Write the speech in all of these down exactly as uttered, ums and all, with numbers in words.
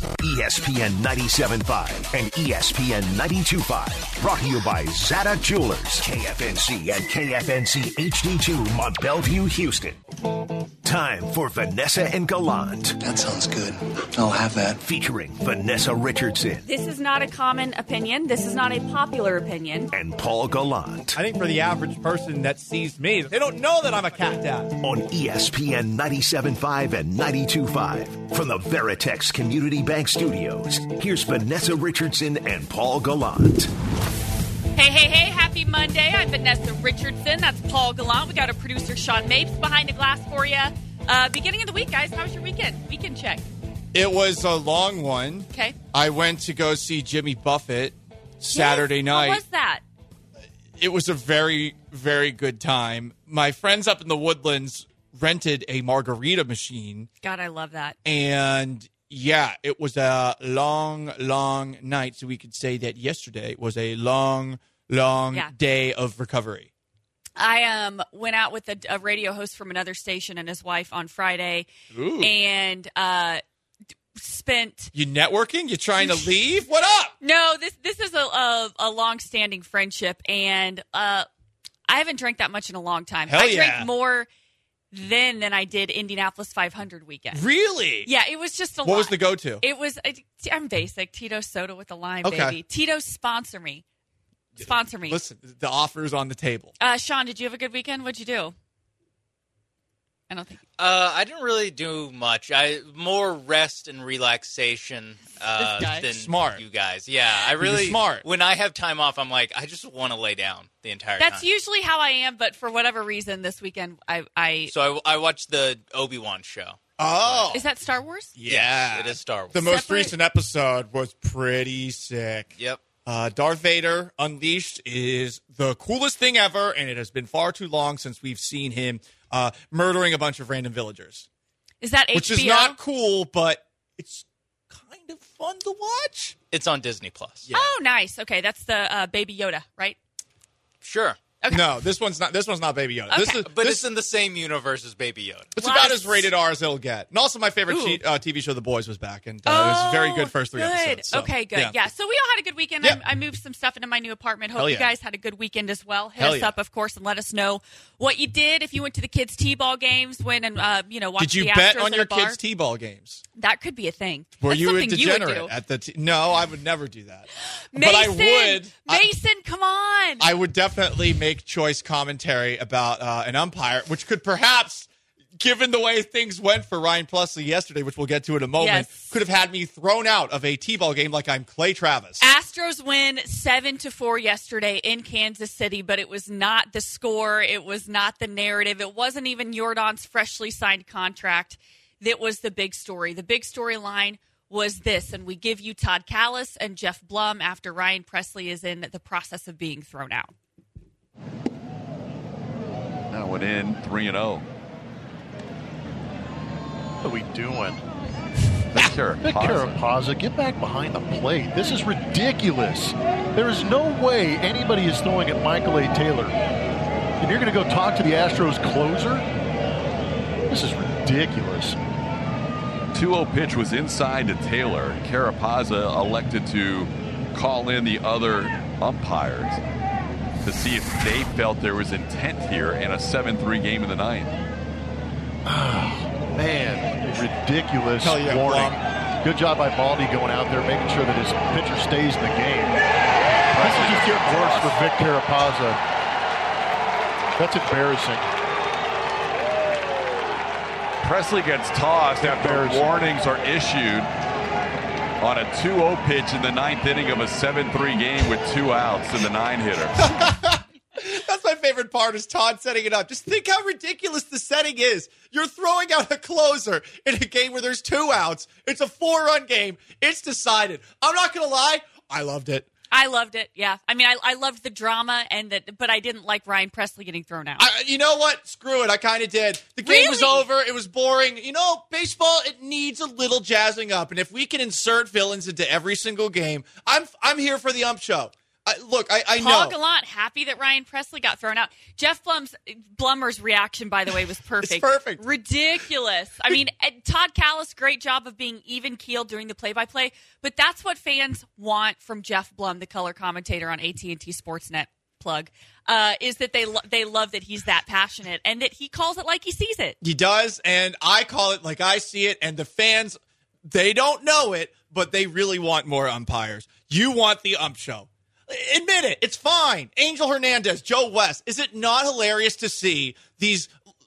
E S P N ninety-seven point five and E S P N ninety-two point five. Brought to you by Zada Jewelers, K F N C and K F N C H D two, Mont Bellevue, Houston. Time for Vanessa and Gallant. That sounds good. I'll have that. Featuring Vanessa Richardson. This is not a common opinion. This is not a popular opinion. And Paul Gallant. I think for the average person that sees me, they don't know that I'm a cat dad. On E S P N ninety-seven point five and ninety-two point five. From the Veritex Community Bank Studios, here's Vanessa Richardson and Paul Gallant. Hey, hey, hey, happy Monday. I'm Vanessa Richardson. That's Paul Gallant. We got our producer, Sean Mapes, behind the glass for you. Uh, beginning of the week, guys. How was your weekend? Weekend check. It was a long one. Okay. I went to go see Jimmy Buffett Saturday yes? night. How was that? It was a very, very good time. My friends up in the Woodlands rented a margarita machine. God, I love that. And yeah, it was a long, long night. So we could say that yesterday was a long, long yeah. day of recovery. I um went out with a, a radio host from another station and his wife on Friday. Ooh. And uh, spent... You networking? You trying to leave? What up? No, this this is a, a, a long-standing friendship. And uh, I haven't drank that much in a long time. Hell I yeah. drank more then than I did Indianapolis five hundred weekend. Really? Yeah, it was just a what lot. What was the go-to? It was, I'm basic. Tito's soda with a lime, Okay. baby. Tito's sponsor me. Sponsor me. Listen, the offer's on the table. Uh, Sean, did you have a good weekend? What'd you do? I don't think. Uh, I didn't really do much. I more rest and relaxation uh, This guy. than Smart. you guys. Yeah, I really smart. When I have time off, I'm like, I just want to lay down the entire time. That's usually how I am, but for whatever reason, this weekend I. I So I, I watched the Obi-Wan show. Oh. is that Star Wars? Yeah. Yes, it is Star Wars. The most Separate- recent episode was pretty sick. Yep. Uh, Darth Vader Unleashed is the coolest thing ever, and it has been far too long since we've seen him uh, murdering a bunch of random villagers. Is that Which H B O? is not cool, but it's kind of fun to watch. It's on Disney Plus. Yeah. Oh, nice. Okay, that's the uh, Baby Yoda, right? Sure. Okay. No, this one's not. This one's not Baby Yoda. This Okay. is, But this, it's in the same universe as Baby Yoda. it's Well, about I- as rated R as it'll get. And also, my favorite Ooh. cheat, uh, T V show, The Boys, was back, and uh, it was a very good first three good. episodes. So, okay, good. Yeah. so we all had a good weekend. Yeah. I, I moved some stuff into my new apartment. Hope Hell you yeah. guys had a good weekend as well. Hit Hell us yeah. up, of course, and let us know what you did. If you went to the kids' t-ball games, when and uh, you know, watched Did you the bet Astros on at your a bar, kids' t-ball games? that could be a thing. Were That's you a something degenerate you would do. at the? T- no, I would never do that. Mason, but I would. I- Mason, come on. I would definitely make choice commentary about uh, an umpire, which could perhaps, given the way things went for Ryan Plessley yesterday, which we'll get to in a moment, Yes. could have had me thrown out of a T-ball game like I'm Clay Travis. Astros win seven to four yesterday in Kansas City, but it was not the score. It was not the narrative. It wasn't even Jordan's freshly signed contract. That was the big story. The big storyline was this, and we give you Todd Callis and Jeff Blum after Ryan Pressly is in the process of being thrown out. That went in three and oh. What are we doing? Vic Carapazza. Vic Carapazza, get back behind the plate. This is ridiculous. There is no way anybody is throwing at Michael A. Taylor. And you're going to go talk to the Astros closer? This is ridiculous. two oh pitch was inside to Taylor. Carapazza elected to call in the other umpires to see if they felt there was intent here in a seven three game in the ninth. Oh, man, ridiculous Hell yeah, warning. Blum. Good job by Baldy going out there, making sure that his pitcher stays in the game. This is just getting worse for Vic Carapazza. That's embarrassing. Pressly gets tossed after Embarrassing. warnings are issued on a two oh pitch in the ninth inning of a seven three game with two outs in the nine-hitter. That's my favorite part is Todd setting it up. Just think how ridiculous the setting is. You're throwing out a closer in a game where there's two outs. It's a four-run game. It's decided. I'm not going to lie. I loved it. I loved it. Yeah, I mean, I, I loved the drama, and that, but I didn't like Ryan Pressly getting thrown out. I, you know what? Screw it. I kind of did. The game was Really? over. It was boring. You know, baseball, it needs a little jazzing up. And if we can insert villains into every single game, I'm I'm here for the ump show. I, look, I, I Paul know. Gallant happy that Ryan Presley got thrown out. Jeff Blum's Blummer's reaction, by the way, was perfect. It's perfect. Ridiculous. I mean, Todd Callis, great job of being even keeled during the play-by-play, but that's what fans want from Jeff Blum, the color commentator on A T and T Sportsnet. Plug uh, is that they lo- they love that he's that passionate and that he calls it like he sees it. He does, and I call it like I see it, and the fans, they don't know it, but they really want more umpires. You want the ump show. Admit it. It's fine. Angel Hernandez, Joe West. Is it not hilarious to see these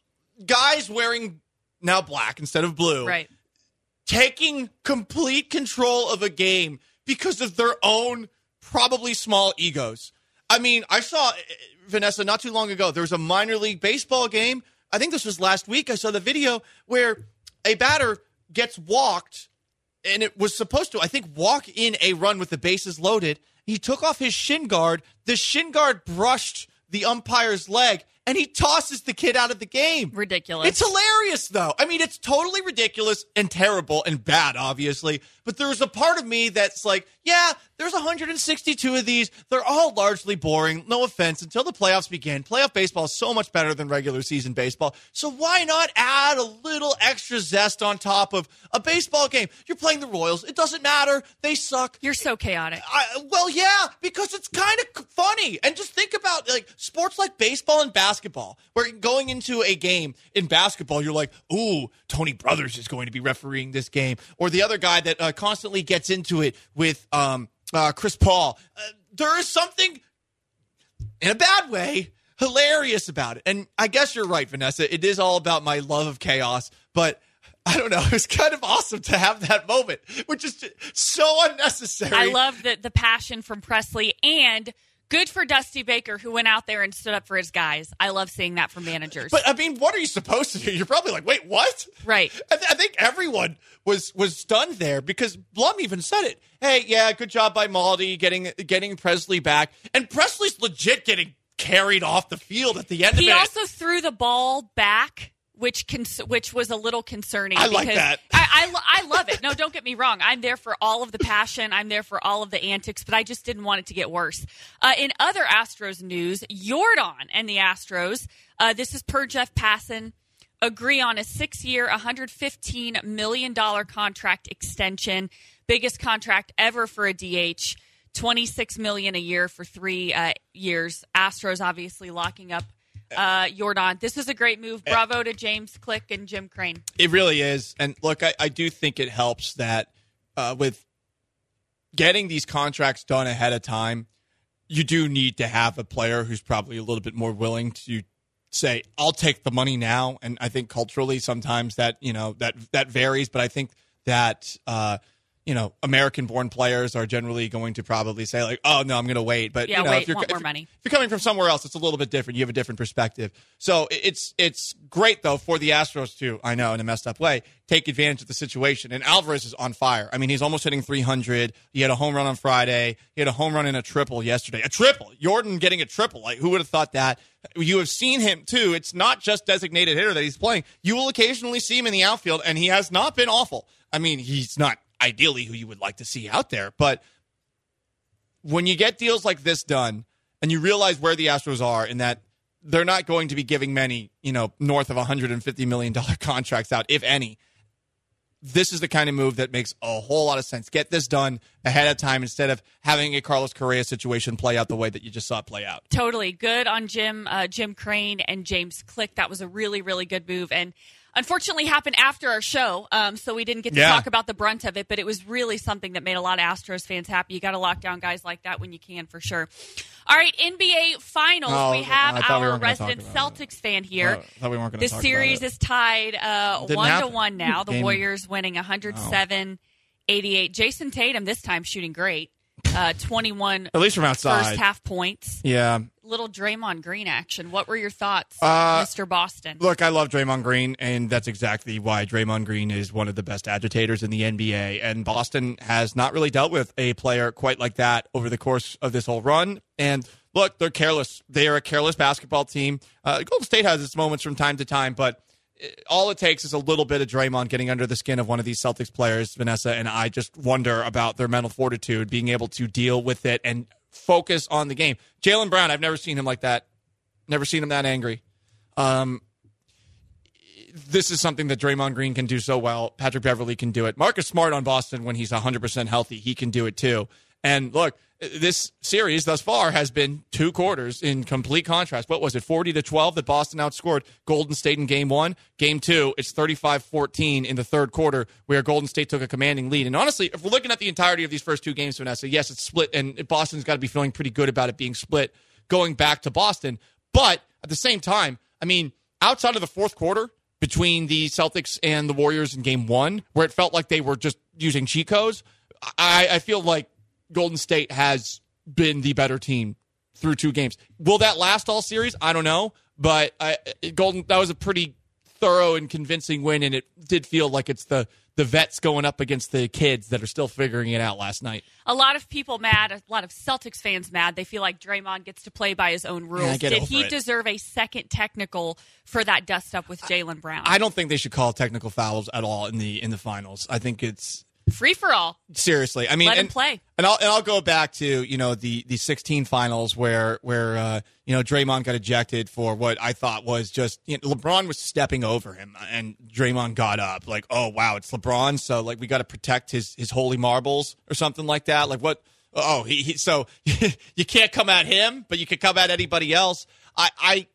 guys wearing now black instead of blue, Right. taking complete control of a game because of their own probably small egos? I mean, I saw, Vanessa, not too long ago, there was a minor league baseball game. I think this was last week. I saw the video where a batter gets walked, and it was supposed to, I think, walk in a run with the bases loaded. He took off his shin guard. The shin guard brushed the umpire's leg, and he tosses the kid out of the game. Ridiculous. It's hilarious, though. I mean, it's totally ridiculous and terrible and bad, obviously. But there's a part of me that's like, yeah, there's one hundred sixty-two of these. They're all largely boring. No offense. Until the playoffs begin. Playoff baseball is so much better than regular season baseball. So why not add a little extra zest on top of a baseball game? You're playing the Royals. It doesn't matter. They suck. You're so chaotic. I, well, yeah, because it's kind of funny. And just think about like sports like baseball and basketball, where going into a game in basketball, you're like, ooh, Tony Brothers is going to be refereeing this game. Or the other guy that uh, constantly gets into it with um, uh, Chris Paul. Uh, there is something, in a bad way, hilarious about it. And I guess you're right, Vanessa. It is all about my love of chaos. But I don't know. It's kind of awesome to have that moment, which is so unnecessary. I love the, the passion from Presley, and good for Dusty Baker, who went out there and stood up for his guys. I love seeing that from managers. But, I mean, what are you supposed to do? You're probably like, wait, what? Right. I, th- I think everyone was was stunned there because Blum even said it. Hey, yeah, good job by Maldi getting getting Presley back. And Presley's legit getting carried off the field at the end he of it. He also threw the ball back, which cons- which was a little concerning. I like that. I, I, lo- I love it. No, don't get me wrong. I'm there for all of the passion. I'm there for all of the antics, but I just didn't want it to get worse. Uh, in other Astros news, Yordan and the Astros, uh, this is per Jeff Passan, agree on a six-year, one hundred fifteen million dollars contract extension, biggest contract ever for a D H, twenty-six million dollars a year for three uh, years. Astros obviously locking up uh, Yordan. This is a great move. Bravo to James Click and Jim Crane. It really is. And look, I, I do think it helps that uh, with getting these contracts done ahead of time, you do need to have a player who's probably a little bit more willing to say, I'll take the money now. And I think culturally sometimes that, you know, that that varies. But I think that, uh, you know, American-born players are generally going to probably say, like, oh, no, I'm going to wait. But, yeah, you know, wait, if, you're, want if, more money. if you're coming from somewhere else, it's a little bit different. You have a different perspective. So it's it's great, though, for the Astros to, I know, in a messed up way, take advantage of the situation. And Alvarez is on fire. I mean, he's almost hitting three hundred. He had a home run on Friday. He had a home run and a triple yesterday. A triple. Yordan getting a triple. Like, who would have thought that? You have seen him, too. It's not just designated hitter that he's playing. You will occasionally see him in the outfield, and he has not been awful. I mean, he's not ideally who you would like to see out there. But when you get deals like this done and you realize where the Astros are and that they're not going to be giving many, you know, north of one hundred fifty million dollars contracts out, if any, this is the kind of move that makes a whole lot of sense. Get this done ahead of time instead of having a Carlos Correa situation play out the way that you just saw it play out. Totally. Good on Jim, uh, Jim Crane and James Click. That was a really, really good move. And unfortunately happened after our show, um, so we didn't get to yeah. talk about the brunt of it, but it was really something that made a lot of Astros fans happy. You got to lock down guys like that when you can, for sure. All right, N B A Finals. Oh, we have we our resident Celtics fan here. Oh, I thought we weren't going the to talk series about it. is tied uh, one happen. to one now. The Game. Warriors winning one hundred seven eighty-eight. Jason Tatum this time shooting great. Uh, twenty-one At least from outside. first half points. Yeah. Little Draymond Green action. What were your thoughts, Uh, Mister Boston? Look, I love Draymond Green, and that's exactly why Draymond Green is one of the best agitators in the N B A. And Boston has not really dealt with a player quite like that over the course of this whole run. And look, they're careless. They are a careless basketball team. Uh, Golden State has its moments from time to time, but all it takes is a little bit of Draymond getting under the skin of one of these Celtics players, Vanessa, and I just wonder about their mental fortitude, being able to deal with it and focus on the game. Jaylen Brown, I've never seen him like that. Never seen him that angry. Um, this is something that Draymond Green can do so well. Patrick Beverley can do it. Marcus Smart on Boston, when he's one hundred percent healthy, he can do it too. And look, this series thus far has been two quarters in complete contrast. What was it, forty to twelve that Boston outscored Golden State in game one? Game two, it's thirty-five fourteen in the third quarter where Golden State took a commanding lead. And honestly, if we're looking at the entirety of these first two games, Vanessa, yes, it's split, and Boston's got to be feeling pretty good about it being split going back to Boston. But at the same time, I mean, outside of the fourth quarter, between the Celtics and the Warriors in game one, where it felt like they were just using cheat codes, I, I feel like Golden State has been the better team through two games. Will that last all series? I don't know. But I, Golden, that was a pretty thorough and convincing win, and it did feel like it's the, the vets going up against the kids that are still figuring it out last night. A lot of people mad, a lot of Celtics fans mad. They feel like Draymond gets to play by his own rules. Yeah, get Did over he it. deserve a second technical for that dust-up with Jaylen Brown? I don't think they should call technical fouls at all in the in the finals. I think it's free-for-all. Seriously, I mean, Let him and, play. And I'll and I'll go back to you know the the sixteen finals where where uh, you know Draymond got ejected for what I thought was just you know, LeBron was stepping over him, and Draymond got up like, oh wow, it's LeBron, so like we got to protect his his holy marbles or something like that. Like what? Oh, he, he so you can't come at him, but you can come at anybody else. I I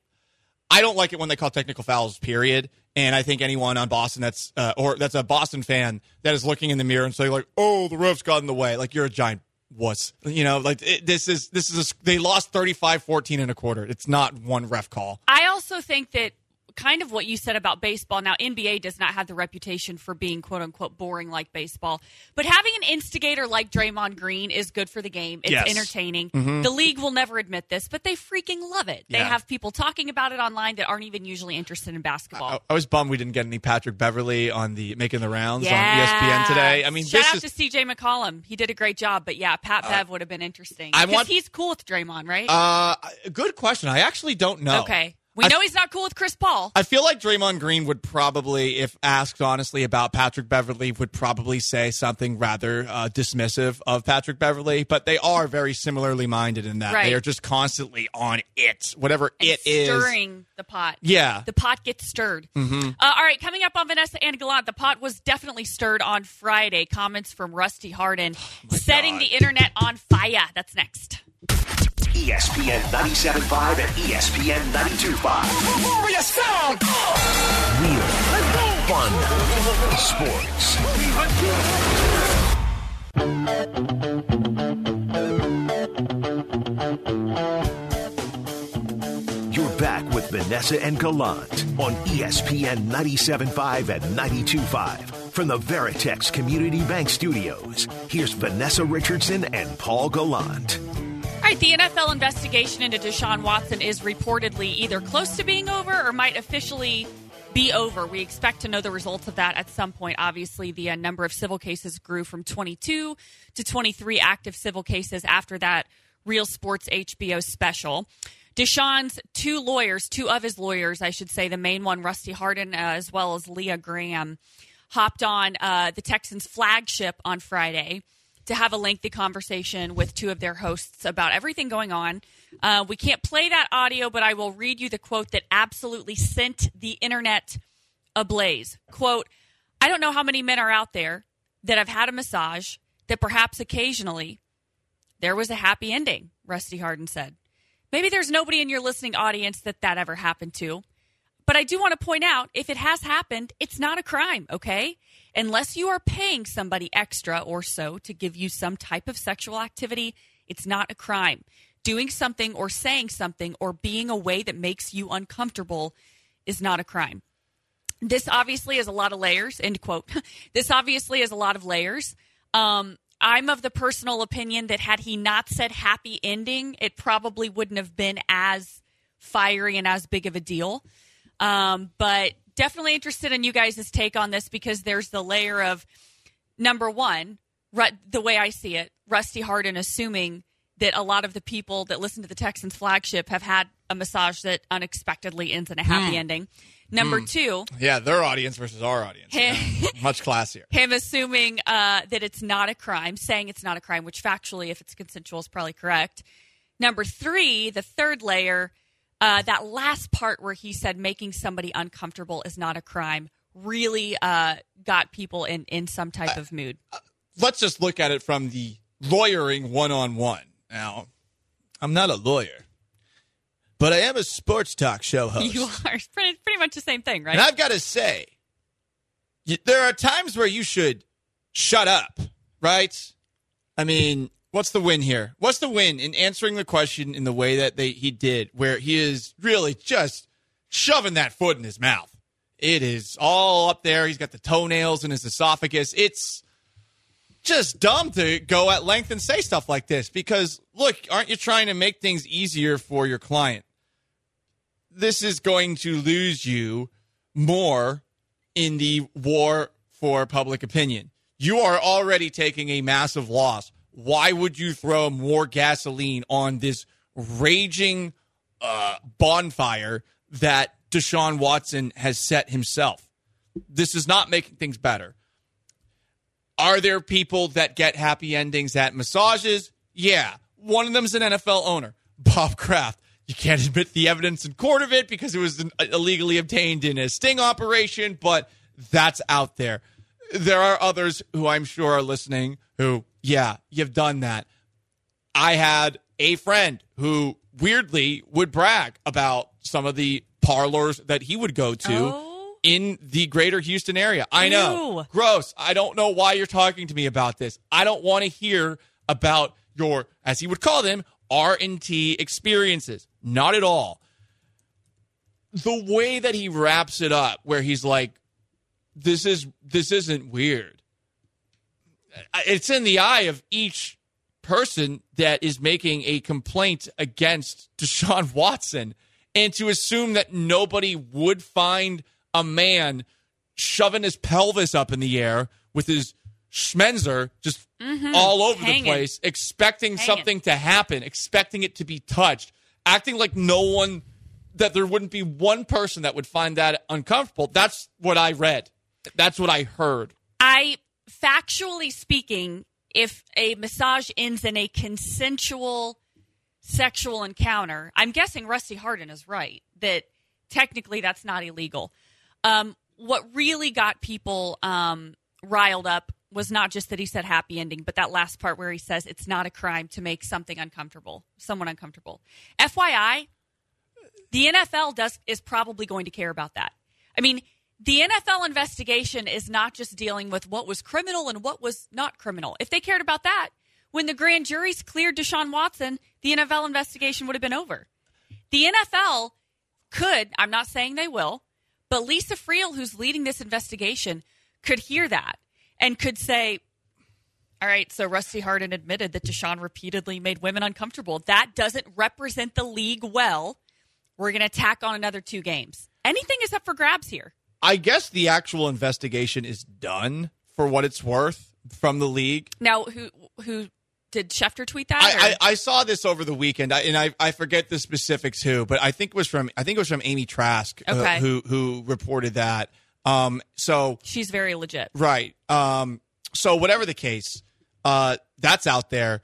I don't like it when they call technical fouls. Period. And I think anyone on Boston that's uh, or that's a Boston fan that is looking in the mirror and saying like, "Oh, the refs got in the way," like you're a giant wuss. You know, like it, this is this is a, they lost thirty-five fourteen in a quarter. It's not one ref call. I also think that kind of what you said about baseball. Now, N B A does not have the reputation for being quote unquote boring like baseball, but having an instigator like Draymond Green is good for the game. It's yes. entertaining. Mm-hmm. The league will never admit this, but they freaking love it. They yeah. have people talking about it online that aren't even usually interested in basketball. I, I was bummed we didn't get any Patrick Beverley on the making the rounds yeah. on E S P N today. I mean, shout this out is, to C J McCollum. He did a great job, but yeah, Pat Bev uh, would have been interesting I because want, he's cool with Draymond, right? Uh, good question. I actually don't know. Okay. We know I, he's not cool with Chris Paul. I feel like Draymond Green would probably, if asked honestly about Patrick Beverley, would probably say something rather uh, dismissive of Patrick Beverley. But they are very similarly minded in that. Right. They are just constantly on it, whatever and it is. Stirring the pot. Yeah. The pot gets stirred. Mm-hmm. Uh, all right, coming up on Vanessa and Gallant, the pot was definitely stirred on Friday. Comments from Rusty Harden oh setting God. the internet on fire. That's next. E S P N ninety-seven point five and E S P N ninety-two point five. Warrior sound! Real, fun, sports. You're back with Vanessa and Gallant on E S P N ninety-seven point five and ninety-two point five. From the Veritex Community Bank Studios, here's Vanessa Richardson and Paul Gallant. All right, the N F L investigation into Deshaun Watson is reportedly either close to being over or might officially be over. We expect to know the results of that at some point. Obviously, the uh, number of civil cases grew from twenty-two to twenty-three active civil cases after that Real Sports H B O special. Deshaun's two lawyers, two of his lawyers, I should say, the main one, Rusty Harden, uh, as well as Leah Graham, hopped on uh, the Texans' flagship on Friday to have a lengthy conversation with two of their hosts about everything going on. Uh, we can't play that audio, but I will read you the quote that absolutely sent the internet ablaze. Quote, "I don't know how many men are out there that have had a massage that perhaps occasionally there was a happy ending," Rusty Harden said. "Maybe there's nobody in your listening audience that that ever happened to. But I do want to point out, if it has happened, it's not a crime, okay? Unless you are paying somebody extra or so to give you some type of sexual activity, it's not a crime. Doing something or saying something or being a way that makes you uncomfortable is not a crime." This obviously is a lot of layers, end quote. This obviously is a lot of layers. Um, I'm of the personal opinion that had he not said happy ending, it probably wouldn't have been as fiery and as big of a deal. Um, but definitely interested in you guys' take on this because there's the layer of, number one, ru- the way I see it, Rusty Harden assuming that a lot of the people that listen to the Texans flagship have had a massage that unexpectedly ends in a happy mm. ending. Number Mm. two. Yeah, their audience versus our audience. Him, Yeah. Much classier. him assuming uh, that it's not a crime, saying it's not a crime, which factually, if it's consensual, is probably correct. Number three, the third layer, uh, that last part where he said making somebody uncomfortable is not a crime really uh, got people in, in some type of mood. Let's just look at it from the lawyering one-on-one. Now, I'm not a lawyer, but I am a sports talk show host. You are. It's pretty, pretty much the same thing, right? And I've got to say, y- there are times where you should shut up, right? I mean, what's the win here? What's the win in answering the question in the way that they he did, where he is really just shoving that foot in his mouth? It is all up there. He's got the toenails in his esophagus. It's just dumb to go at length and say stuff like this because, look, aren't you trying to make things easier for your client? This is going to lose you more in the war for public opinion. You are already taking a massive loss. Why would you throw more gasoline on this raging uh, bonfire that Deshaun Watson has set himself? This is not making things better. Are there people that get happy endings at massages? Yeah. One of them is an N F L owner, Bob Kraft. You can't admit the evidence in court of it because it was illegally obtained in a sting operation, but that's out there. There are others who I'm sure are listening who, yeah, you've done that. I had a friend who weirdly would brag about some of the parlors that he would go to Oh. in the greater Houston area. I know. Ew. Gross. I don't know why you're talking to me about this. I don't want to hear about your, as he would call them, R and T experiences. Not at all. The way that he wraps it up, where he's like, this is this isn't weird. It's in the eye of each person that is making a complaint against Deshaun Watson. And to assume that nobody would find a man shoving his pelvis up in the air with his schmenzer just Mm-hmm. all over Hanging. the place, expecting Hanging. something to happen, expecting it to be touched, acting like no one, that there wouldn't be one person that would find that uncomfortable. That's what I read. That's what I heard. I, factually speaking, if a massage ends in a consensual sexual encounter, I'm guessing Rusty Hardin is right, that technically that's not illegal. Um, what really got people um, riled up was not just that he said happy ending, but that last part where he says it's not a crime to make something uncomfortable, someone uncomfortable. F Y I, the N F L does is probably going to care about that. I mean, the N F L investigation is not just dealing with what was criminal and what was not criminal. If they cared about that, when the grand juries cleared Deshaun Watson, the N F L investigation would have been over. The N F L could, I'm not saying they will, but Lisa Friel, who's leading this investigation, could hear that and could say, all right, so Rusty Hardin admitted that Deshaun repeatedly made women uncomfortable. That doesn't represent the league well. We're going to tack on another two games. Anything is up for grabs here. I guess the actual investigation is done for what it's worth from the league. Now, who who did Schefter tweet that? I, or- I, I saw this over the weekend, I, and I, I forget the specifics who, but I think it was from I think it was from Amy Trask uh, Okay. who who reported that. Um, so She's very legit. right. Um, so whatever the case, uh, that's out there.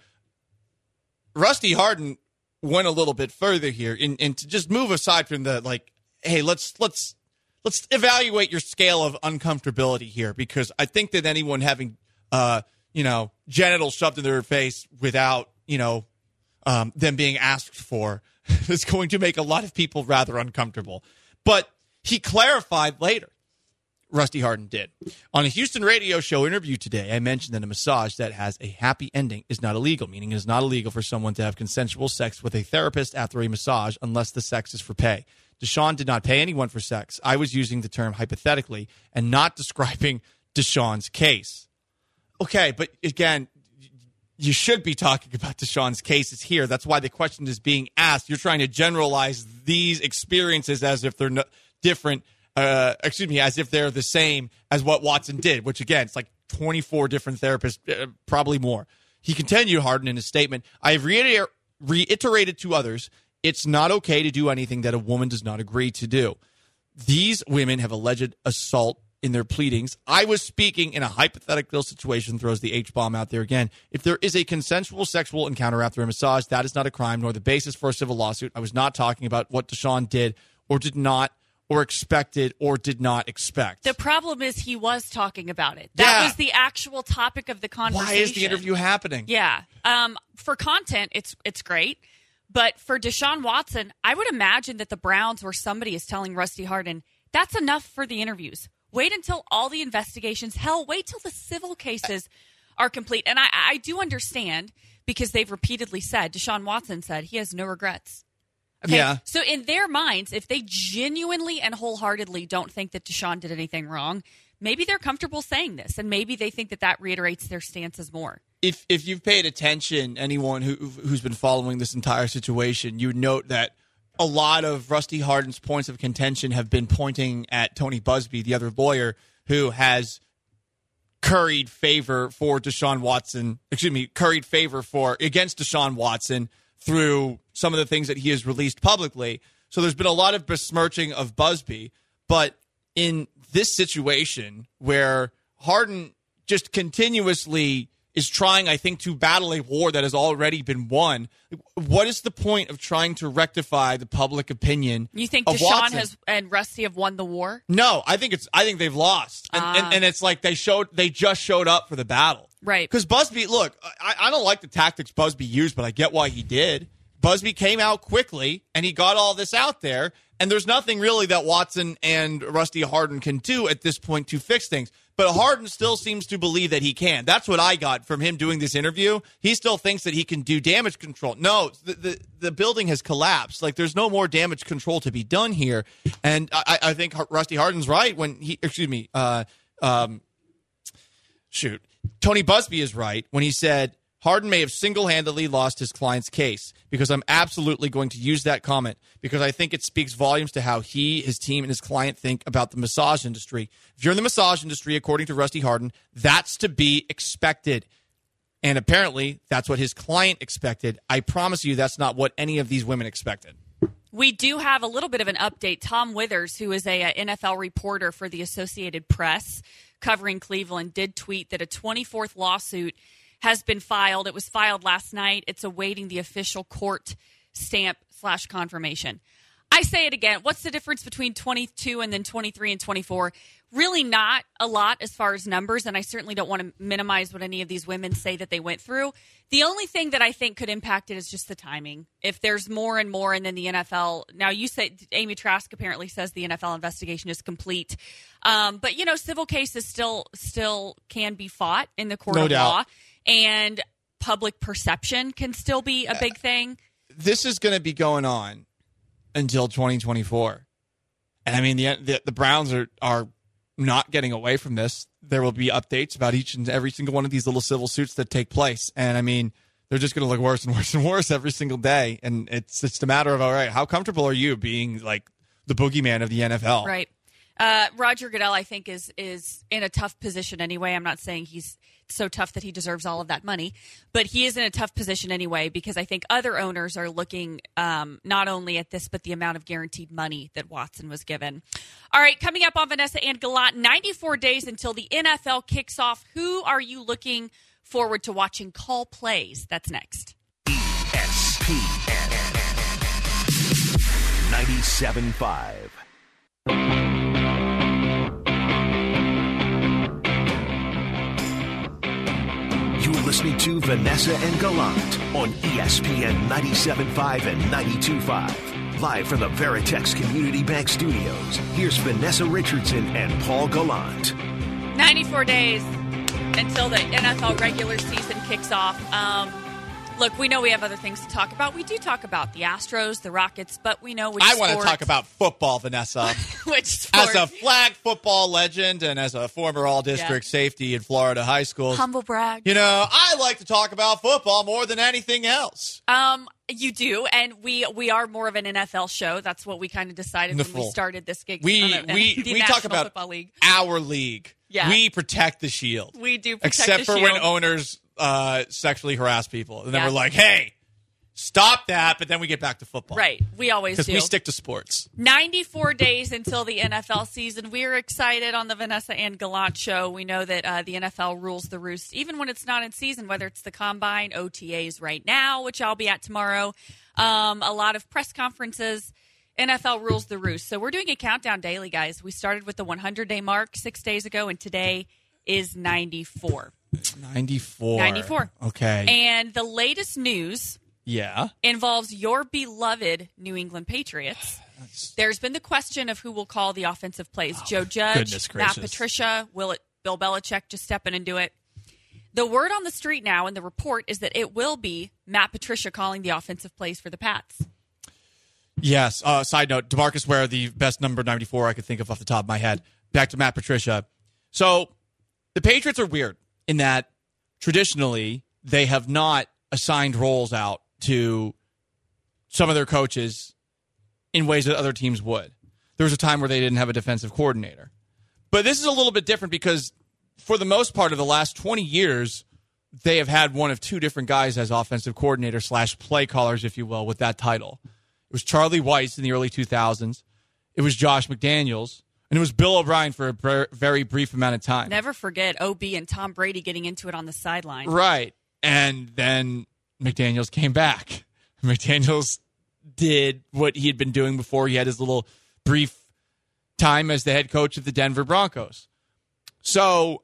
Rusty Hardin went a little bit further here, and, and to just move aside from the like, hey, let's let's let's evaluate your scale of uncomfortability here, because I think that anyone having uh, you know genitals shoved in their face without you know um, them being asked for is going to make a lot of people rather uncomfortable. But he clarified later. Rusty Hardin did. On a Houston radio show interview today, I mentioned that a massage that has a happy ending is not illegal, meaning it is not illegal for someone to have consensual sex with a therapist after a massage unless the sex is for pay. Deshaun did not pay anyone for sex. I was using the term hypothetically and not describing Deshaun's case. Okay, but again, you should be talking about Deshaun's cases here. That's why the question is being asked. You're trying to generalize these experiences as if they're no, different Uh, excuse me, as if they're the same as what Watson did, which, again, it's like twenty-four different therapists, uh, probably more. He continued, Hardin, in his statement, I have reiter- reiterated to others, it's not okay to do anything that a woman does not agree to do. these women have alleged assault in their pleadings. I was speaking in a hypothetical situation, throws the H-bomb out there again. If there is a consensual sexual encounter after a massage, that is not a crime nor the basis for a civil lawsuit. I was not talking about what Deshaun did or did not or expected or did not expect. The problem is he was talking about it. That Yeah. was the actual topic of the conversation. Why is the interview happening? Yeah. Um, for content, it's it's great. But for Deshaun Watson, I would imagine that the Browns or somebody is telling Rusty Hardin, that's enough for the interviews. Wait until all the investigations. Hell, wait till the civil cases are complete. And I, I do understand because they've repeatedly said, Deshaun Watson said he has no regrets. Okay? Yeah. So in their minds, if they genuinely and wholeheartedly don't think that Deshaun did anything wrong, maybe they're comfortable saying this, and maybe they think that that reiterates their stances more. If if you've paid attention, anyone who who's been following this entire situation, you would note that a lot of Rusty Hardin's points of contention have been pointing at Tony Busby, the other lawyer, who has curried favor for Deshaun Watson. Excuse me, curried favor for against Deshaun Watson through some of the things that he has released publicly. So there's been a lot of besmirching of Busby, but in this situation where Hardin just continuously is trying, I think, to battle a war that has already been won. What is the point of trying to rectify the public opinion? You think of Deshaun Watson? has and Rusty have won the war? No, I think it's. I think they've lost, and, Ah. and, and it's like they showed. They just showed up for the battle, Right. Because Busby, look, I, I don't like the tactics Busby used, but I get why he did. Busby came out quickly, and he got all this out there, and there's nothing really that Watson and Rusty Hardin can do at this point to fix things. But Hardin still seems to believe that he can. That's what I got from him doing this interview. He still thinks that he can do damage control. No, the the, the building has collapsed. Like, there's no more damage control to be done here. And I, I think Rusty Hardin's right when he, excuse me, uh, um, shoot, Tony Busby is right when he said, Hardin may have single-handedly lost his client's case, because I'm absolutely going to use that comment because I think it speaks volumes to how he, his team, and his client think about the massage industry. If you're in the massage industry, according to Rusty Hardin, that's to be expected. And apparently, that's what his client expected. I promise you that's not what any of these women expected. We do have a little bit of an update. Tom Withers, who is a, a N F L reporter for the Associated Press covering Cleveland, did tweet that a twenty-fourth lawsuit has been filed. It was filed last night. It's awaiting the official court stamp slash confirmation. I say it again. What's the difference between twenty-two and then twenty-three and twenty-four? Really not a lot as far as numbers, and I certainly don't want to minimize what any of these women say that they went through. The only thing that I think could impact it is just the timing. If there's more and more, and then the N F L – now you say Amy Trask apparently says the N F L investigation is complete. Um, but, you know, civil cases still still can be fought in the court No of doubt. law, and public perception can still be a big thing. This is going to be going on until twenty twenty-four. And, I mean, the, the, the Browns are, are not getting away from this. There will be updates about each and every single one of these little civil suits that take place. And, I mean, they're just going to look worse and worse and worse every single day. And it's it's a matter of, all right, how comfortable are you being, like, the boogeyman of the N F L? Right. Uh, Roger Goodell, I think, is is in a tough position anyway. I'm not saying he's so tough that he deserves all of that money, but he is in a tough position anyway because I think other owners are looking um, not only at this, but the amount of guaranteed money that Watson was given. All right, coming up on Vanessa and Gallant, ninety-four days until the N F L kicks off. Who are you looking forward to watching call plays? That's next. E S P N ninety-seven point five. You're listening to Vanessa and Gallant on E S P N ninety-seven point five and ninety-two point five. Live from the Veritex Community Bank Studios, here's Vanessa Richardson and Paul Gallant. ninety-four days until the N F L regular season kicks off. Um, look, we know we have other things to talk about. We do talk about the Astros, the Rockets, but we know which I want to sport- talk about football, Vanessa. which sport. As a flag football legend and as a former all-district Yeah. safety in Florida high schools, Humble brag. you know, I like to talk about football more than anything else. Um, you do, and we we are more of an N F L show. That's what we kind of decided when we Wonderful. started this gig. We on the- we the we National talk about Football League. our league. Yeah. We protect the shield. We do, protect Except the for when shield. owners uh, sexually harass people. And then Yeah. we're like, hey, stop that, but then we get back to football. Right. We always do. Because we stick to sports. ninety-four days until the N F L season. We're excited on the Vanessa Ann Gallant Show. We know that uh, the N F L rules the roost, even when it's not in season, whether it's the Combine, O T As right now, which I'll be at tomorrow, um, a lot of press conferences. N F L rules the roost. So we're doing a countdown daily, guys. We started with the hundred-day mark six days ago, and today is ninety-four. ninety-four. ninety-four. Okay. And the latest news... Yeah. involves your beloved New England Patriots. There's been the question of who will call the offensive plays. Oh, Joe Judge, Matt Patricia, will it Bill Belichick just step in and do it? The word on the street now and the report is that it will be Matt Patricia calling the offensive plays for the Pats. Yes. Uh, side note, DeMarcus Ware, the best number ninety-four I could think of off the top of my head. Back to Matt Patricia. So the Patriots are weird in that traditionally they have not assigned roles out to some of their coaches in ways that other teams would. There was a time where they didn't have a defensive coordinator. But this is a little bit different because for the most part of the last twenty years, they have had one of two different guys as offensive coordinator slash play callers, if you will, with that title. It was Charlie Weis in the early two thousands. It was Josh McDaniels. And it was Bill O'Brien for a very brief amount of time. Never forget O B and Tom Brady getting into it on the sideline. Right. And then McDaniels came back. McDaniels did what he had been doing before. He had his little brief time as the head coach of the Denver Broncos. So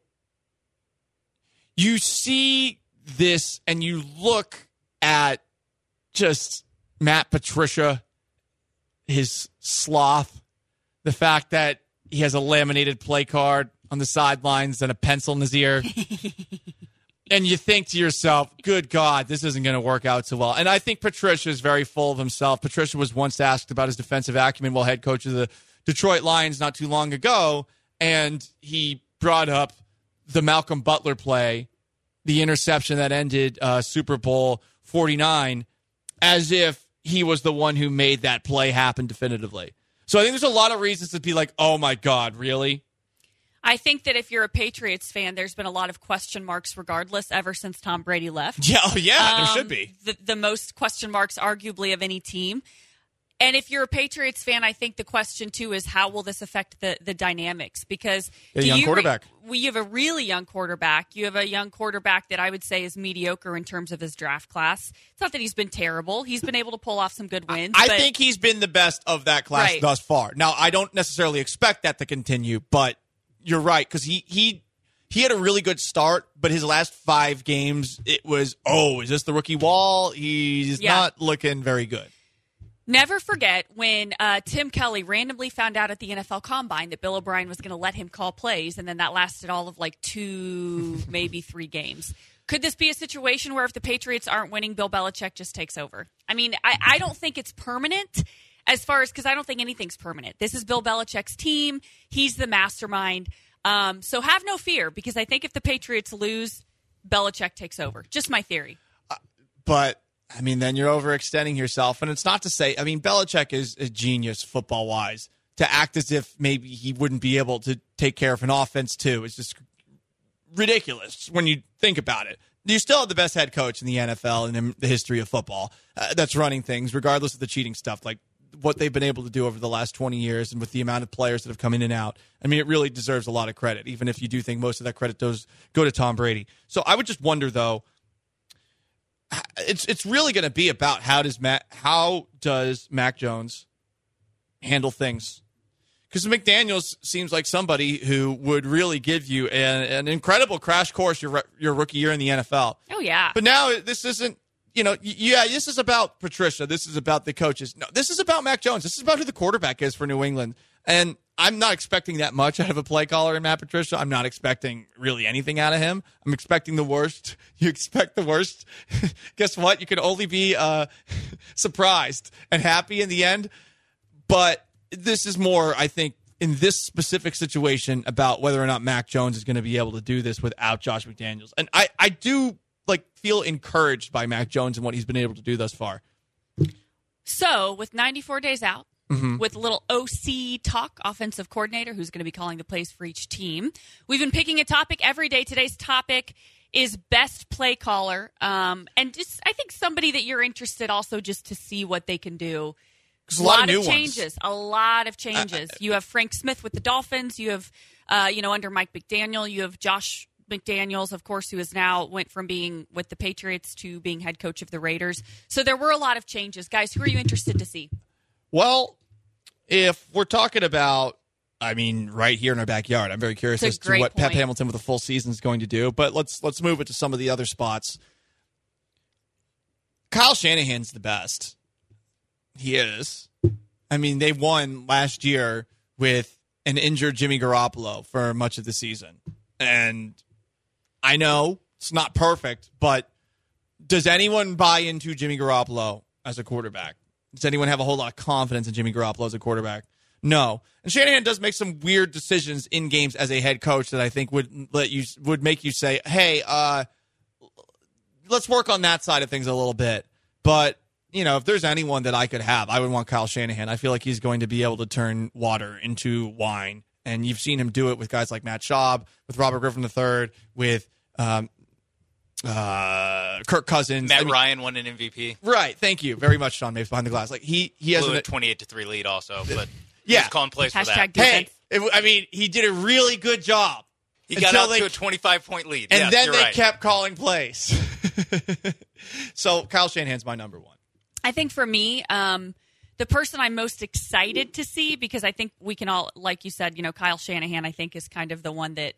you see this and you look at just Matt Patricia, his sloth, the fact that he has a laminated play card on the sidelines and a pencil in his ear. And you think to yourself, good God, this isn't going to work out so well. And I think Patricia is very full of himself. Patricia was once asked about his defensive acumen while head coach of the Detroit Lions not too long ago, and he brought up the Malcolm Butler play, the interception that ended uh, Super Bowl forty-nine, as if he was the one who made that play happen definitively. So I think there's a lot of reasons to be like, oh, my God, really? I think that if you're a Patriots fan, there's been a lot of question marks regardless ever since Tom Brady left. Yeah, oh, yeah, um, there should be. The, the most question marks, arguably, of any team. And if you're a Patriots fan, I think the question, too, is how will this affect the, the dynamics? Because a young you quarterback. Re- well, you have a really young quarterback. You have a young quarterback that I would say is mediocre in terms of his draft class. It's not that he's been terrible. He's been able to pull off some good wins. I but, think he's been the best of that class right. thus far. Now, I don't necessarily expect that to continue, but you're right, because he, he he had a really good start, but his last five games, it was, oh, is this the rookie wall? He's yeah. not looking very good. Never forget when uh, Tim Kelly randomly found out at the N F L Combine that Bill O'Brien was going to let him call plays, and then that lasted all of like two, maybe three games. Could this be a situation where if the Patriots aren't winning, Bill Belichick just takes over? I mean, I, I don't think it's permanent. As far as, because I don't think anything's permanent. This is Bill Belichick's team. He's the mastermind. Um, so have no fear, because I think if the Patriots lose, Belichick takes over. Just my theory. Uh, but, I mean, then you're overextending yourself. And it's not to say, I mean, Belichick is a genius football-wise. To act as if maybe he wouldn't be able to take care of an offense, too, is just ridiculous when you think about it. You still have the best head coach in the N F L and in the history of football uh, that's running things, regardless of the cheating stuff. Like, what they've been able to do over the last twenty years and with the amount of players that have come in and out. I mean, it really deserves a lot of credit, even if you do think most of that credit does go to Tom Brady. So I would just wonder, though, it's it's really going to be about how does Matt, how does Mac Jones handle things? Because McDaniels seems like somebody who would really give you an, an incredible crash course your your rookie year in the N F L. Oh, yeah. But now this isn't, you know, yeah, this is about Patricia. This is about the coaches. No, this is about Mac Jones. This is about who the quarterback is for New England. And I'm not expecting that much out of a play caller in Matt Patricia. I'm not expecting really anything out of him. I'm expecting the worst. You expect the worst. Guess what? You can only be uh, surprised and happy in the end. But this is more, I think, in this specific situation about whether or not Mac Jones is going to be able to do this without Josh McDaniels. And I, I do like feel encouraged by Mac Jones and what he's been able to do thus far. So with ninety-four days out, mm-hmm. with a little O C talk, offensive coordinator who's going to be calling the plays for each team, we've been picking a topic every day. Today's topic is best play caller. Um, and just, I think somebody that you're interested also just to see what they can do. There's a lot, lot of new of changes. ones. A lot of changes. Uh, uh, you have Frank Smith with the Dolphins. You have, uh, you know, under Mike McDaniel, you have Josh McDaniels, of course, who is now went from being with the Patriots to being head coach of the Raiders. So there were a lot of changes. Guys, who are you interested to see? Well, if we're talking about, I mean, right here in our backyard, I'm very curious as to what point. Pep Hamilton with a full season is going to do. But let's let's move it to some of the other spots. Kyle Shanahan's the best. He is. I mean, they won last year with an injured Jimmy Garoppolo for much of the season. And I know it's not perfect, but does anyone buy into Jimmy Garoppolo as a quarterback? Does anyone have a whole lot of confidence in Jimmy Garoppolo as a quarterback? No. And Shanahan does make some weird decisions in games as a head coach that I think would let you would make you say, hey, uh, let's work on that side of things a little bit. But, you know, if there's anyone that I could have, I would want Kyle Shanahan. I feel like he's going to be able to turn water into wine. And you've seen him do it with guys like Matt Schaub, with Robert Griffin the third, with um, uh, Kirk Cousins. Matt I mean, Ryan won an M V P. Right. Thank you very much, Sean Mapes behind the glass. Like he he has Blew an, a twenty-eight to three lead also, but Yeah. he's calling plays for Hashtag that. defense. hey, it, I mean, he did a really good job. He got until out they, to a twenty-five point lead. and yes, then you're they right. kept calling plays. So Kyle Shanahan's my number one. I think for me, um, the person I'm most excited to see, because I think we can all, like you said, you know, Kyle Shanahan, I think, is kind of the one that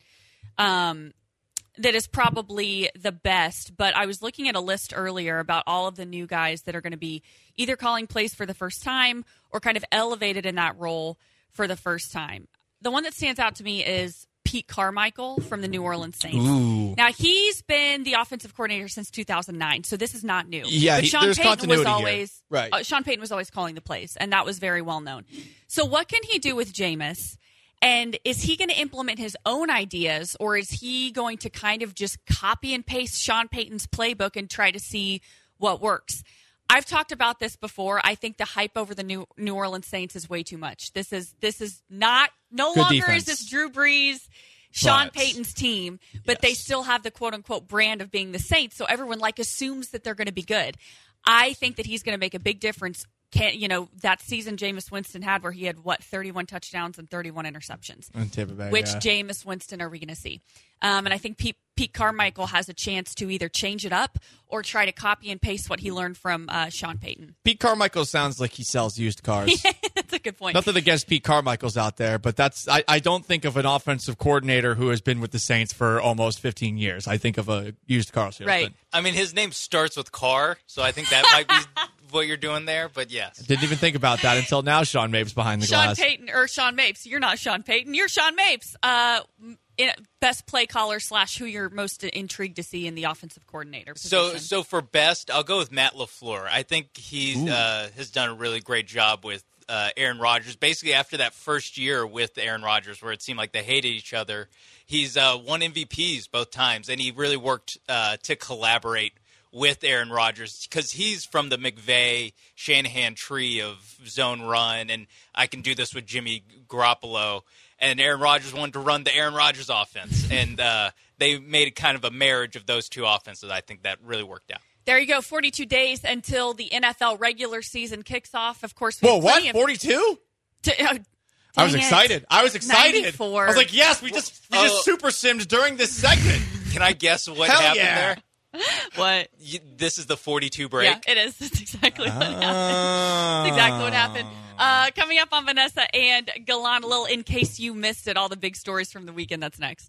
um, that is probably the best. But I was looking at a list earlier about all of the new guys that are going to be either calling plays for the first time or kind of elevated in that role for the first time. The one that stands out to me is Pete Carmichael from the New Orleans Saints. Ooh. Now, he's been the offensive coordinator since two thousand nine, so this is not new. Yeah, but he- Sean there's Payton continuity was here. always Right. uh, Sean Payton was always calling the plays, and that was very well known. So what can he do with Jameis? And is he going to implement his own ideas, or is he going to kind of just copy and paste Sean Payton's playbook and try to see what works? I've talked about this before. I think the hype over the New New Orleans Saints is way too much. This is this is not no Good longer defense. is this Drew Brees, Sean But- Payton's team, but they still have the quote unquote brand of being the Saints. So everyone like assumes that they're going to be good. I think that he's going to make a big difference. Can you know that season Jameis Winston had where he had what thirty-one touchdowns and thirty-one interceptions? In Tampa Bay, Which yeah. Jameis Winston are we going to see? Um, and I think Pete, Pete Carmichael has a chance to either change it up or try to copy and paste what he learned from uh, Sean Payton. Pete Carmichael sounds like he sells used cars. That's a good point. Nothing against Pete Carmichael's out there, but that's I, I don't think of an offensive coordinator who has been with the Saints for almost fifteen years. I think of a used car salesman. Right. I mean, his name starts with car, so I think that might be what you're doing there, but yes. Didn't even think about that until now. Sean Mapes behind the Sean glass. Payton or Sean Mapes. You're not Sean Payton. You're Sean Mapes. Uh, in, best play caller slash who you're most intrigued to see in the offensive coordinator position. So, so for best, I'll go with Matt LaFleur. I think he uh, has done a really great job with uh, Aaron Rodgers. Basically, after that first year with Aaron Rodgers, where it seemed like they hated each other, he's uh, won M V Ps both times, and he really worked uh, to collaborate with Aaron Rodgers because he's from the McVay Shanahan tree of zone run, and I can do this with Jimmy Garoppolo. And Aaron Rodgers wanted to run the Aaron Rodgers offense, and uh, they made kind of a marriage of those two offenses. I think that really worked out. There you go. forty-two days until the N F L regular season kicks off. Of course, we Whoa, have what? plenty of- forty-two? To, uh, I was dang it. excited. I was excited. ninety-four. I was like, yes, we just we just Oh. super simmed during this segment. Can I guess what Hell happened yeah. there? What? You, this is the forty-two break. Yeah, it is. That's exactly what happened. Ah. That's exactly what happened. Uh, coming up on Vanessa and Galan, a little in case you missed it, all the big stories from the weekend. That's next.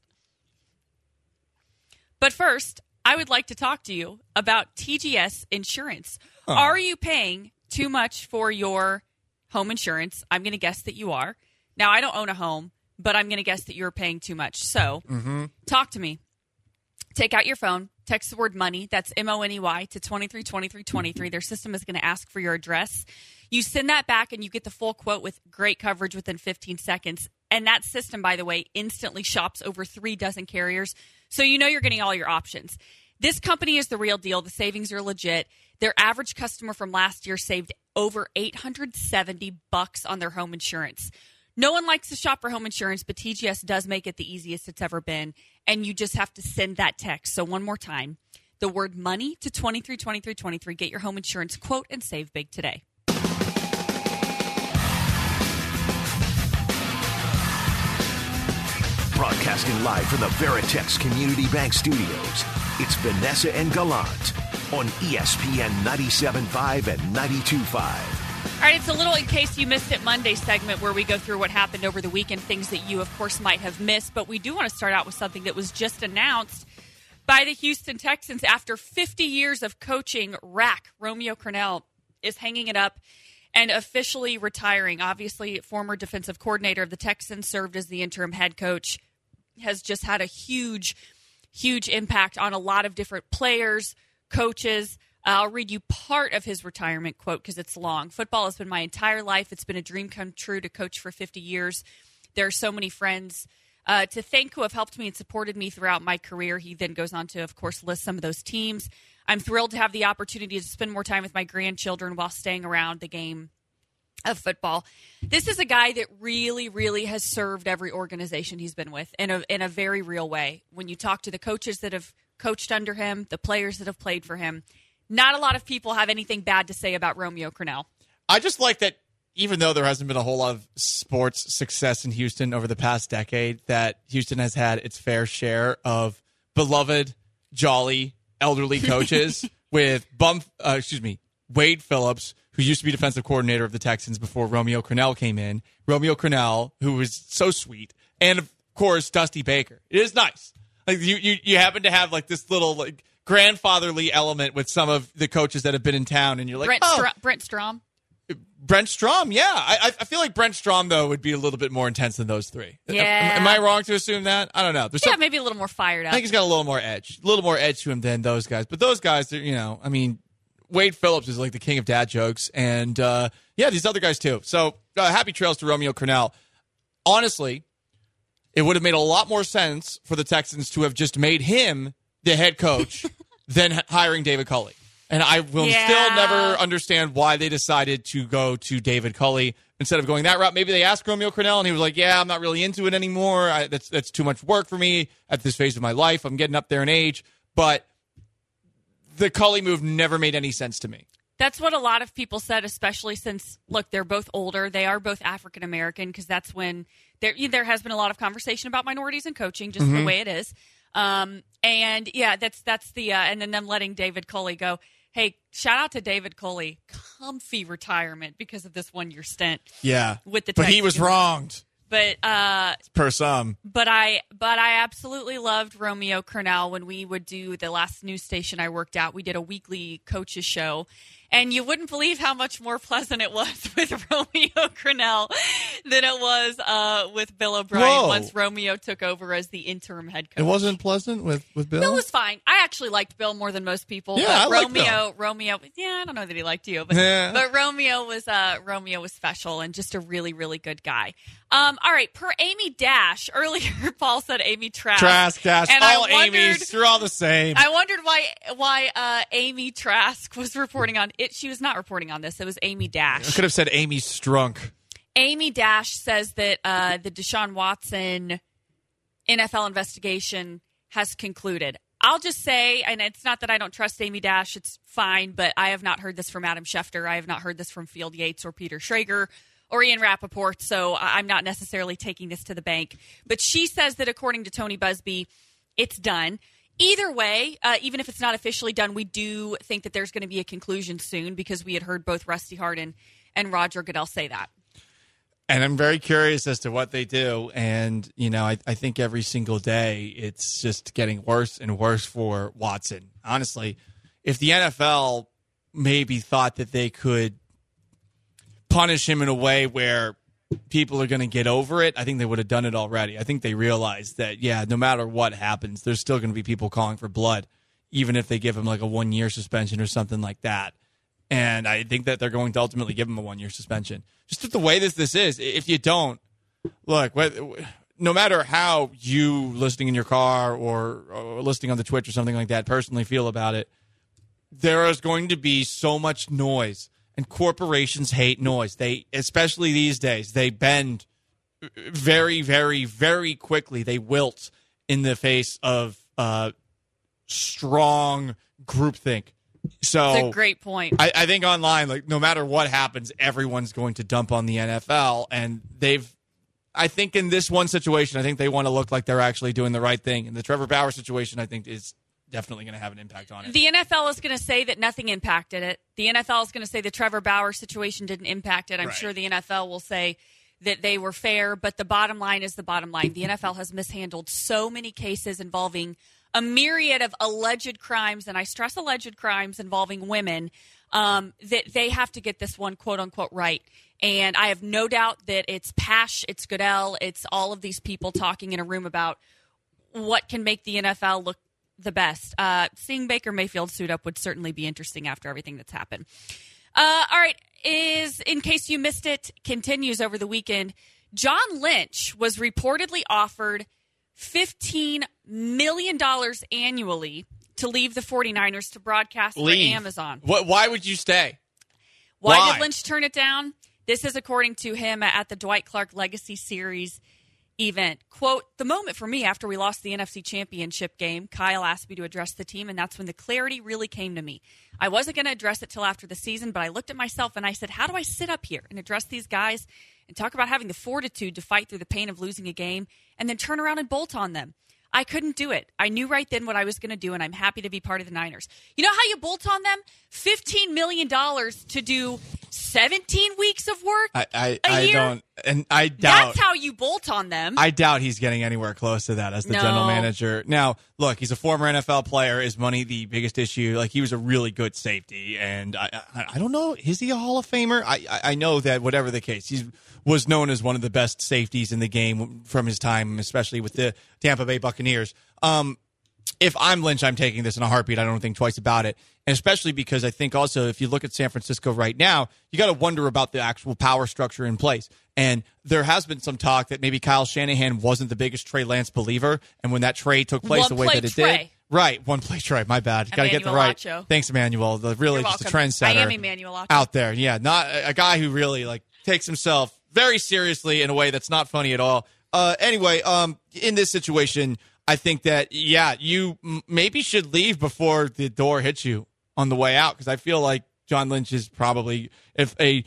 But first, I would like to talk to you about T G S Insurance. Oh. Are you paying too much for your home insurance? I'm going to guess that you are. Now, I don't own a home, but I'm going to guess that you're paying too much. So, talk to me. Take out your phone, text the word money, that's M O N E Y, to two three two three two three. Their system is going to ask for your address. You send that back and you get the full quote with great coverage within fifteen seconds. And that system, by the way, instantly shops over three dozen carriers. So you know you're getting all your options. This company is the real deal. The savings are legit. Their average customer from last year saved over eight hundred seventy bucks on their home insurance. No one likes to shop for home insurance, but T G S does make it the easiest it's ever been. And you just have to send that text. So one more time, the word money to two three two three two three. Get your home insurance quote and save big today. Broadcasting live from the Veritex Community Bank Studios, it's Vanessa and Gallant on E S P N ninety-seven point five and ninety-two point five. All right, it's a little in case you missed it Monday segment where we go through what happened over the weekend, things that you, of course, might have missed. But we do want to start out with something that was just announced by the Houston Texans. After fifty years of coaching, Rack, Romeo Crennel, is hanging it up and officially retiring. Obviously, former defensive coordinator of the Texans, served as the interim head coach, has just had a huge, huge impact on a lot of different players, coaches. I'll read you part of his retirement quote because it's long. Football has been my entire life. It's been a dream come true to coach for fifty years. There are so many friends uh, to thank who have helped me and supported me throughout my career. He then goes on to, of course, list some of those teams. I'm thrilled to have the opportunity to spend more time with my grandchildren while staying around the game of football. This is a guy that really, really has served every organization he's been with in a, in a very real way. When you talk to the coaches that have coached under him, the players that have played for him, not a lot of people have anything bad to say about Romeo Crennel. I just like that even though there hasn't been a whole lot of sports success in Houston over the past decade, that Houston has had its fair share of beloved, jolly, elderly coaches with Bum, uh, excuse me, Wade Phillips, who used to be defensive coordinator of the Texans before Romeo Crennel came in. Romeo Crennel, who was so sweet. And, of course, Dusty Baker. It is nice. Like you, you, you happen to have like this little like grandfatherly element with some of the coaches that have been in town, and you're like, Brent, oh, Str- Brent Strom. Brent Strom, yeah. I, I feel like Brent Strom, though, would be a little bit more intense than those three. Yeah. Am, am I wrong to assume that? I don't know. There's Yeah, some, maybe a little more fired up. I think he's got a little more edge, a little more edge to him than those guys. But those guys, you know, I mean, Wade Phillips is like the king of dad jokes, and uh, yeah, these other guys too. So uh, happy trails to Romeo Crennel. Honestly, it would have made a lot more sense for the Texans to have just made him the head coach than hiring David Culley. And I will Yeah. still never understand why they decided to go to David Culley instead of going that route. Maybe they asked Romeo Crennel, and he was like, yeah, I'm not really into it anymore. I, that's that's too much work for me at this phase of my life. I'm getting up there in age. But the Culley move never made any sense to me. That's what a lot of people said, especially since, look, they're both older. They are both African-American because that's when there there has been a lot of conversation about minorities in coaching, just Mm-hmm. the way it is. Um, and, yeah, that's that's the uh, – and then them letting David Culley go. Hey, shout out to David Culley. Comfy retirement because of this one-year stint. Yeah. With the but he was Texans. wronged, But uh, per some. But I but I absolutely loved Romeo Crennel when we would do the last news station I worked at. We did a weekly coaches show, and you wouldn't believe how much more pleasant it was with Romeo Crennel than it was uh, with Bill O'Brien Whoa. once Romeo took over as the interim head coach. It wasn't pleasant with, with Bill? Bill was fine. I actually liked Bill more than most people. Yeah, but I like Romeo, Bill. Romeo, yeah, I don't know that he liked you, but Yeah. but Romeo was uh, Romeo was special and just a really really good guy. Um, all right, per Amy Dash earlier, Paul said Amy Trask. Trask, Dash, and all I wondered, Amy's, they're all the same. I wondered why why uh, Amy Trask was reporting on it. She was not reporting on this. It was Amy I Dash. could have said Amy Strunk. Amy Dash says that uh, the Deshaun Watson N F L investigation has concluded. I'll just say, and it's not that I don't trust Amy Dash, it's fine, but I have not heard this from Adam Schefter. I have not heard this from Field Yates or Peter Schrager or Ian Rappaport, so I- I'm not necessarily taking this to the bank. But she says that according to Tony Busby, it's done. Either way, uh, even if it's not officially done, we do think that there's going to be a conclusion soon because we had heard both Rusty Hardin and Roger Goodell say that. And I'm very curious as to what they do. And, you know, I, I think every single day it's just getting worse and worse for Watson. Honestly, if the N F L maybe thought that they could punish him in a way where people are going to get over it, I think they would have done it already. I think they realized that, yeah, no matter what happens, there's still going to be people calling for blood, even if they give him like a one-year suspension or something like that. And I think that they're going to ultimately give him a one-year suspension. Just the way this this is, if you don't, look, no matter how you listening in your car or, or listening on the Twitch or something like that personally feel about it, there is going to be so much noise. And corporations hate noise. They, especially these days, they bend very, very, very quickly they wilt in the face of uh, strong groupthink. So That's a great point. I, I think online, like no matter what happens, everyone's going to dump on the N F L, and they've. I think in this one situation, I think they want to look like they're actually doing the right thing. And the Trevor Bauer situation, I think, is definitely going to have an impact on it. The N F L is going to say that nothing impacted it. The N F L is going to say the Trevor Bauer situation didn't impact it. I'm Right. sure the N F L will say that they were fair, but the bottom line is the bottom line. The N F L has mishandled so many cases involving a myriad of alleged crimes, and I stress alleged crimes involving women, um, that they have to get this one quote-unquote right. And I have no doubt that it's Pash, it's Goodell, it's all of these people talking in a room about what can make the N F L look the best. Uh, seeing Baker Mayfield suit up would certainly be interesting after everything that's happened. Uh, all right, is in case you missed it, continues over the weekend. John Lynch was reportedly offered fifteen million dollars annually to leave the 49ers to broadcast Leave. for Amazon. What? Why would you stay? Why, Why? did Lynch turn it down? This is according to him at the Dwight Clark Legacy Series event. Quote, the moment for me after we lost the N F C Championship game, Kyle asked me to address the team, and that's when the clarity really came to me. I wasn't going to address it till after the season, but I looked at myself and I said, how do I sit up here and address these guys and talk about having the fortitude to fight through the pain of losing a game and then turn around and bolt on them? I couldn't do it. I knew right then what I was going to do, and I'm happy to be part of the Niners. You know how you bolt on them? fifteen million dollars to do seventeen weeks of work I, I, a I year? don't, and I doubt. That's how you bolt on them. I doubt he's getting anywhere close to that as the No. general manager. Now, look, he's a former N F L player. Is money the biggest issue? Like, he was a really good safety, and I, I, I don't know. Is he a Hall of Famer? I, I, I know that whatever the case, he was known as one of the best safeties in the game from his time, especially with the Tampa Bay Buccaneers. Um, if I'm Lynch, I'm taking this in a heartbeat. I don't think twice about it. And especially because I think also if you look at San Francisco right now, you got to wonder about the actual power structure in place. And there has been some talk that maybe Kyle Shanahan wasn't the biggest Trey Lance believer. And when that trade took place One the way play that it Trey. did. Right. One play Trey. My bad. Got to get the Emmanuel right. Acho. Thanks, Emmanuel. The, really You're just a welcome. trendsetter I am Emmanuel Acho. out there. Yeah. Not a, a guy who really like takes himself very seriously in a way that's not funny at all. Uh, anyway, um, in this situation, I think that, yeah, you m- maybe should leave before the door hits you on the way out, because I feel like John Lynch is probably, if a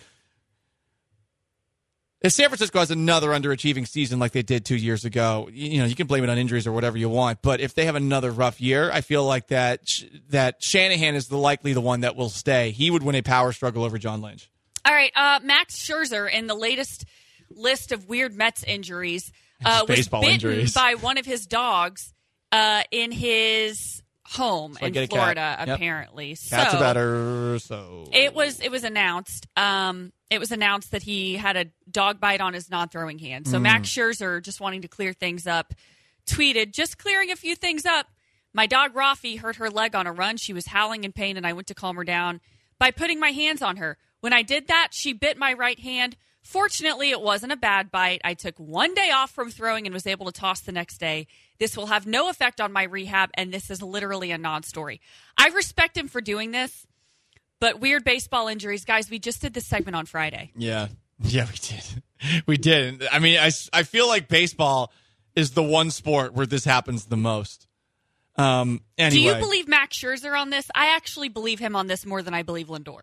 if San Francisco has another underachieving season like they did two years ago, you, you know, you can blame it on injuries or whatever you want, but if they have another rough year, I feel like that that Shanahan is the likely the one that will stay. He would win a power struggle over John Lynch. All right, uh, Max Scherzer in the latest list of weird Mets injuries uh, was baseball bitten injuries. by one of his dogs uh, in his home So I get in a cat. Florida. Yep. Apparently, Cats so are better, so it was it was announced. Um, it was announced that he had a dog bite on his non-throwing hand. So Mm. Max Scherzer, just wanting to clear things up, tweeted, "Just clearing a few things up. My dog Rafi hurt her leg on a run. She was howling in pain, and I went to calm her down by putting my hands on her. When I did that, she bit my right hand. Fortunately, it wasn't a bad bite. I took one day off from throwing and was able to toss the next day. This will have no effect on my rehab, and this is literally a non-story." I respect him for doing this, but weird baseball injuries, guys, we just did this segment on Friday. Yeah. Yeah, we did. We did. I mean, I, I feel like baseball is the one sport where this happens the most. Um, anyway. Do you believe Max Scherzer on this? I actually believe him on this more than I believe Lindor.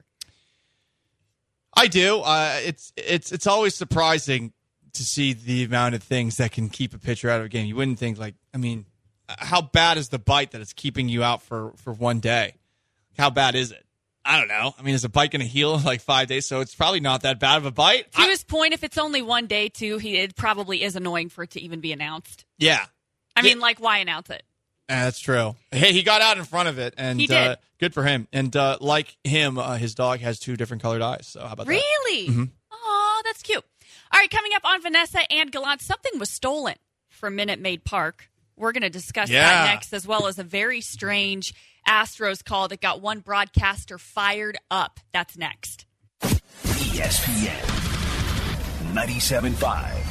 I do. Uh, it's it's it's always surprising to see the amount of things that can keep a pitcher out of a game. You wouldn't think, like, I mean, how bad is the bite that it's keeping you out for, for one day? How bad is it? I don't know. I mean, is a bite going to heal in like five days? So it's probably not that bad of a bite. To I- his point, if it's only one day, too, he, it probably is annoying for it to even be announced. yeah. I Yeah. mean, like, why announce it? Uh, that's true. Hey, he got out in front of it, and He did. Uh, good for him. And uh, like him, uh, his dog has two different colored eyes. So how about that? Really? Mm-hmm. Oh, that's cute. All right, coming up on Vanessa and Gallant, something was stolen from Minute Maid Park. We're going to discuss Yeah. that next, as well as a very strange Astros call that got one broadcaster fired up. That's next. E S P N ninety-seven point five.